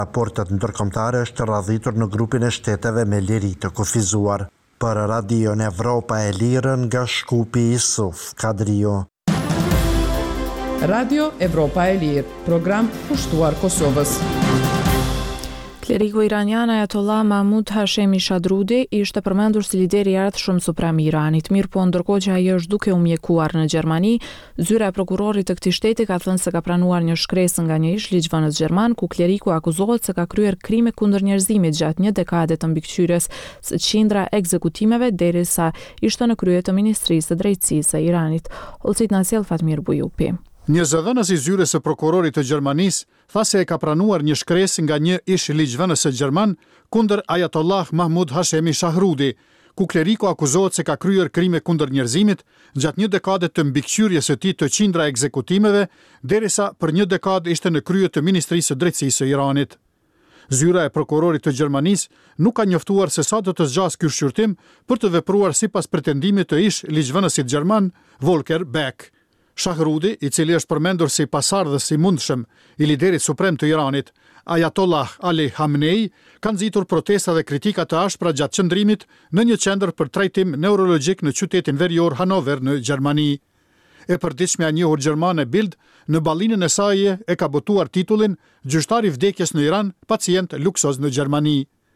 Raportet ndërkombëtare është radhitur në grupin e shteteve me liri të kufizuar. Për Radion Evropa e Lirën nga Shkupi Isuf Kadrio. Radio Evropa e Lirë, program pushtuar Kosovës. Kleriku iranian Ayatollah Mahmud Hashemi Shadrudi ishte përmendur si lideri i ardhshëm suprem i Iranit. Mirëpo ndërkohë që ai është duke u mjekuar në Gjermani, zyra e prokurorit të këtij shteti ka thënë se ka pranuar një shkresë nga një ish ligjvënës gjerman ku kleriku akuzohet se ka kryer krime kundër njerëzimit gjatë një dekade të mbikëqyrjes së qindra ekzekutimeve derisa ishte në krye të Ministrisë së Drejtësisë së Iranit. Olcit na sjell Fatmir Bujupi. Një zëdhënës i zyres së prokurorit të Gjermanisë tha se e ka pranuar një shkresë nga një ish ligjvënës gjerman kundër Ayatollah Mahmud Hashemi Shahrudi, ku kleriku akuzohet se ka kryer krime kundër njerëzimit gjatë një dekade të mbikëqyrjes së tij të qindra ekzekutimeve, derisa për një dekadë ishte në krye të Ministrisë së Drejtësisë së Iranit. Zyra e prokurorit të Gjermanisë nuk ka njoftuar se sa do të zgjasë ky shqyrtim për të vepruar sipas pretendimit të ish ligjvënësit gjerman Volker Beck. Shahrudi, i cili është përmendur si pasardhës i mundshëm i liderit suprem të Iranit, Ayatollah Ali Khamenei, ka nxitur protesta dhe kritika të ashpra gjatë qëndrimit në një qendër për trajtim neurologjik në qytetin verior Hanover në Gjermani. E përditshmja e njohur gjermane Bild në ballinën e saj e ka botuar titullin Gjyqtari i vdekjes në Iran, pacient luksoz në Gjermani.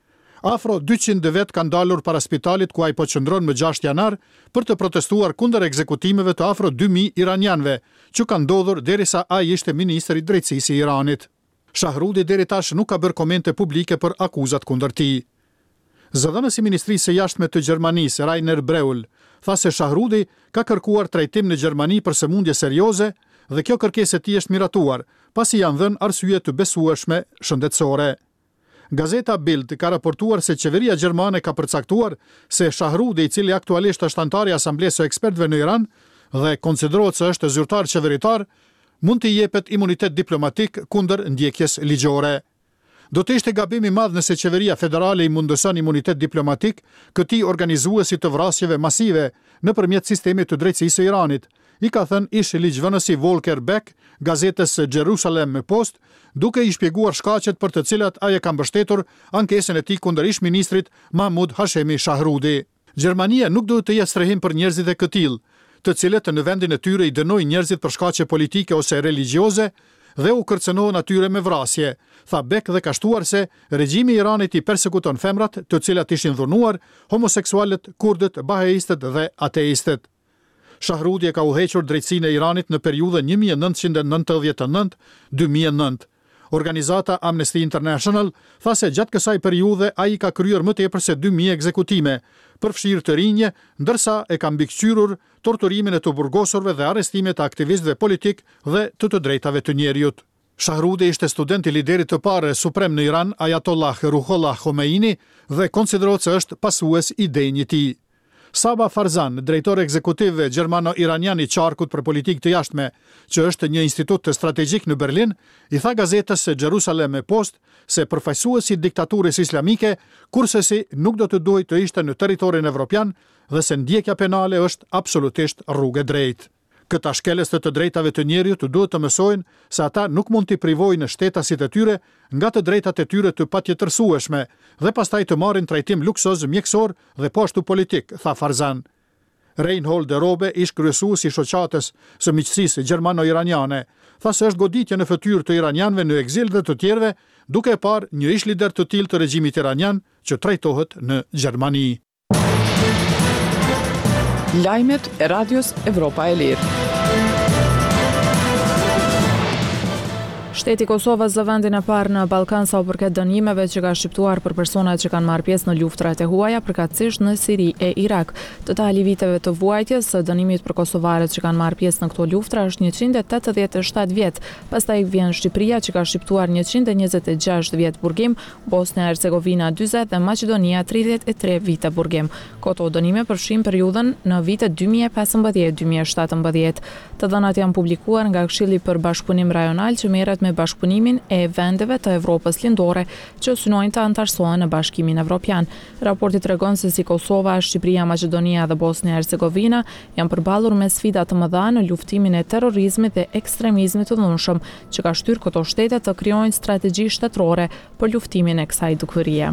Afro 200 vet kanë dalur para spitalit ku ai po qëndron më 6 janar për të protestuar kundër ekzekutimeve të afro 2000 iranianëve që kanë ndodhur derisa ai ishte ministri i drejtësisë i Iranit. Shahrudi deri tash nuk ka bërë komente publike për akuzat kundër tij. Zëdhënësi i Ministrisë së Jashtme të Gjermanisë, Rainer Breul, tha se Shahrudi ka kërkuar trajtim në Gjermani për sëmundje serioze dhe kjo kërkesë e tij është miratuar, pasi janë dhënë arsye të besueshme shëndetësore. Gazeta Bild ka raportuar se qeveria gjermane ka përcaktuar se Shahrudi, i cili aktualisht është antar i Asamblesë së Ekspertëve në Iran dhe konsiderohet se është zyrtar qeveritar, mund t'i jepet imunitet diplomatik kundër ndjekjes ligjore. Do të ishte gabim i madh nëse qeveria federale i mundëson imunitet diplomatik këtij organizuesi të vrasjeve masive nëpërmjet sistemit të drejtësisë së Iranit, i ka thënë ish ligjvënësi Volker Beck gazetës Jerusalem Post, duke i shpjeguar shkaqet për të cilat ai e ka mbështetur ankesën e tij kundër ish ministrit Mahmud Hashemi Shahrudi. Gjermania nuk duhet të jetë strehim për njerëzit e këtill, të cilët në vendin e tyre i dënojnë njerëzit për shkaqe politike ose religjioze dhe u kërcënohen atyre me vrasje, tha Beck dhe ka shtuar se regjimi i Iranit i persekuton femrat, të cilat ishin dhunuar, homoseksualët, kurdët, bahaistët dhe ateistët. Shahrudi e ka udhëhequr drejtsinë e Iranit në periudhën 1999-2009. Organizata Amnesty International tha se gjatë kësaj periudhe ai ka kryer më tepër se 2000 ekzekutime, përfshirë të rinje, ndërsa e ka mbikëqyrur torturimin e të burgosurve dhe arrestimet e aktivistëve politik dhe të drejtave të njerëzit. Shahrudi ishte student i liderit të parë suprem në Iran, Ayatollah Ruhollah Khomeini, dhe konsiderohet se është pasues i denjit i tij. Saba Farzan, drejtor ekzekutiv gjermano-iranian i qarkut për politikë të jashtme, që është një institut të strategjik në Berlin, i tha gazetës Jerusalem Post se përfaqësuesi i diktaturës islamike kurse nuk do të duhet të ishte në territorin evropian dhe se ndjekja penale është absolutisht rrugë e drejtë. Këta shkelës të drejtave të njerëzit duhet të mësojnë se ata nuk mund t'i privojnë shtetasit e tyre nga të drejtat e tyre të patjetërsueshme dhe pastaj të marrin trajtim luksoz mjekësor dhe po ashtu politik, tha Farzan. Reinhold de Robe, ish kryesues i shoqatës së miqësisë gjermano-iraniane, tha se është goditje në fytyrë të iranianëve në ekzil dhe të tjerëve, duke e parë një ish lider të tillë të regjimit iranian që trajtohet në Gjermani. Lajmet e Radios Evropa e Lirë. Shteti Kosovës zë vendin e parë në Ballkan sa u përket dënimeve që ka shqiptuar për personat që kanë marrë pjesë në luftrat e huaja, përkatësisht në Siri e Irak. Totali viteve të vuajtjes së dënimit për kosovarët që kanë marrë pjesë në këto luftra është 187 vjet. Pastaj vjen Shqipëria që ka shqiptuar 126 vjet burgim, Bosnia Hercegovina 40 dhe Maqedonia 33 vite burgim. Këto dënime përfshin periudhën në vitet 2015-2017. Të dhënat janë publikuar nga Këshilli për Bashkëpunim Rajonal që merret me bashkëpunimin e vendeve të Evropës lindore që synojnë të antarësohen në Bashkimin Evropian. Raporti tregon se si Kosova, Shqipëria, Maqedonia dhe Bosnia e Hercegovina janë përballur me sfida të mëdha në luftimin e terrorizmit dhe ekstremizmit të dhunshëm, që ka shtyrë këto shtete të krijojnë strategji shtetërore për luftimin e kësaj dukurie.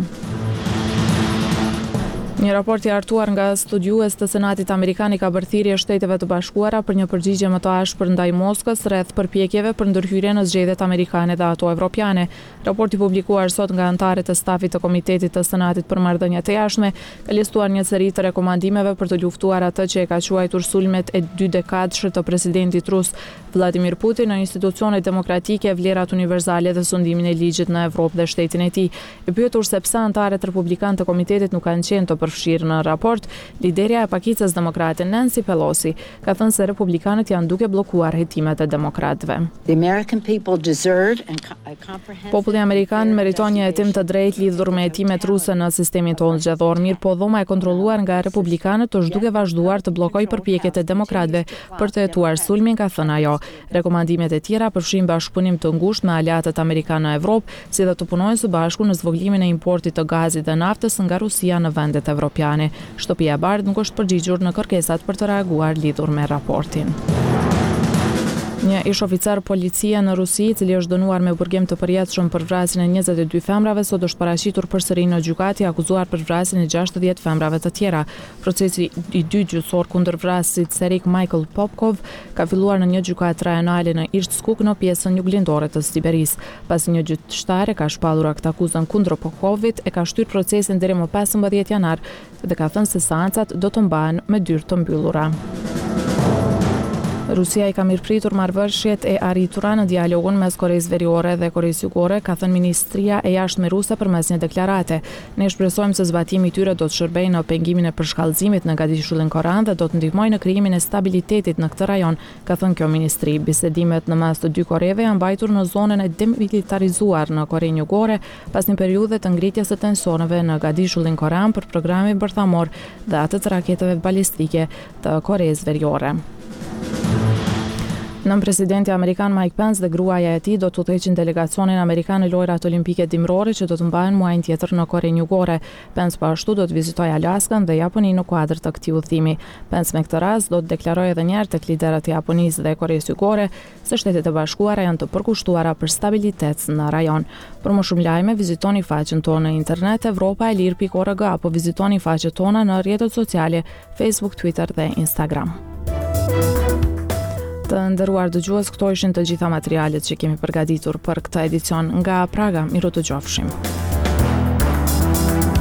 Një raport i hartuar nga studiues të Senatit Amerikan ka bërë thirrje Shteteve të Bashkuara për një përgjigje më të ashpër ndaj Moskës rreth përpjekjeve për ndërhyrje në zgjedhjet amerikane dhe ato evropiane. Raporti publikuar sot nga anëtarët e stafit të Komitetit të Senatit për Marrëdhëniet e Jashtme ka listuar një seri të rekomandimeve për të luftuar atë që e ka quajtur sulmet e 2 dekadshme të presidentit rus Vladimir Putin në institucionet demokratike, vlerat univerzale dhe sundimin e ligjit në Evropë dhe shtetin e tij. E pyetur se pse anëtarët republikan të komitetit nuk kanë qenë të përfshirë në raport, liderja e pakicës demokrate Nancy Pelosi ka thënë se republikanët janë duke bllokuar hetimet e demokratëve. Populli amerikan meriton një hetim të drejtë lidhur me hetimet ruse në sistemin tonë zgjedhor, mirë po dhoma e kontrolluar nga republikanët është duke vazhduar të bllokojë përpjekjet e demokratëve për të hetuar sulmin, ka thënë ajo. Rekomandimet e tjera përfshijnë bashkëpunim të ngushtë me aleatët amerikanë në Evropë, si dhe të punojnë së bashku në zvogëlimin e importit të gazit dhe naftës nga Rusia në vendet evropiane. Shtëpia e Bardhë nuk është përgjigjur në kërkesat për të reaguar lidhur me raportin. Një ish oficer policie në Rusi, i cili është dënuar me burgim të përjetshëm për vrasjen e 22 femrave, sot është paraqitur përsëri në gjykatë, akuzuar për vrasjen e 60 femrave të tjera. Procesi i dytë gjyqësor kundër vrasit Serik Michael Popkov ka filluar në një gjykatë rajonale në Irtskuk në pjesën juglindore të Siberisë. Pasi një gjyqtar ka shpallur akt akuzën kundër Popkovit, e ka shtyr procesin deri më 15 janar dhe ka thënë se seancat do të mbahen me dyrë të mbyllura. Rusia i ka mirëpritur marrëveshjet e arritura në dialogun mes Koreas Veriore dhe Koreas Jugore, ka thënë Ministria e Jashtme ruse përmes një deklarate. Ne shpresojmë se zbatimi i tyre do të shërbejë në pengimin e përshkallëzimit në Gadishullin Koran dhe do të ndihmojë në krijimin e stabilitetit në këtë rajon, ka thënë kjo ministri. Bisedimet në mes të dy Koreve janë mbajtur në zonën e demilitarizuar në Korenë Jugore pas një periudhe të ngritjes së tensioneve në Gadishullin Koran për programin bërthamor dhe atë të raketeve balistike të Koreas Veriore. Nën presidenti amerikan Mike Pence dhe gruaja e tij do të udhëheqin delegacionin amerikan në lojrat olimpike dimrore që do të mbahen muajin tjetër në Korenë Jugore. Pence po ashtu do të vizitojë Alaskën dhe Japoninë në kuadër të këtij udhëtimi. Pence me këtë rast do të deklarojë edhe një herë tek liderët e Japonisë dhe Koreas Jugore se Shtetet e Bashkuara janë të përkushtuara për stabilitet në rajon. Për më shumë lajme, vizitoni faqen tonë në internet evropaelir.org apo vizitoni faqet tona në rrjetet sociale Facebook, Twitter dhe Instagram. Të nderuar dëgjues, këto ishin të gjitha materialet që kemi përgatitur për këtë edicion nga Praga. Miru të gjofshim.